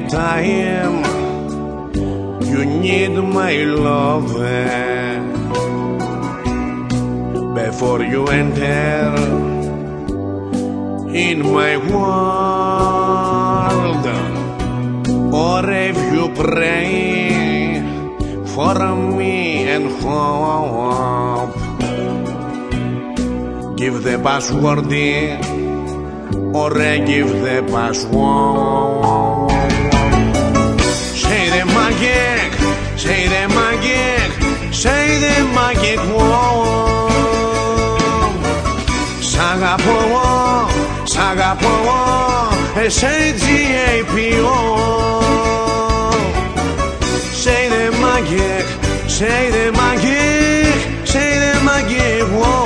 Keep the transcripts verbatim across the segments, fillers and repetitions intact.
time you need my love before you enter in my world, or if you pray for me and hope, give the password or give the password. Say the magic, say the magic, say the magic word. Σ' αγαπώ, σ' αγαπώ, S A G A P O. Say the magic, say the magic, say the magic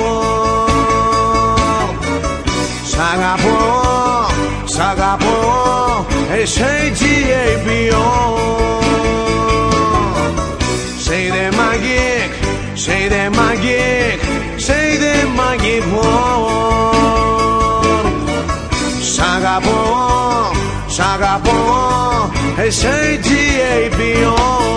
word. Σ' αγαπώ, σ' αγαπώ, S A G A P O. Say the magic, say the magic, say the magic word. Σ' αγαπώ, σ' αγαπώ, S A G A P O.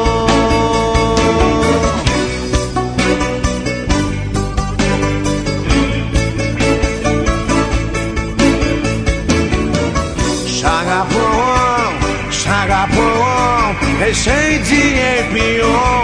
Σ' αγαπώ, σ' αγαπώ, S A G A P O.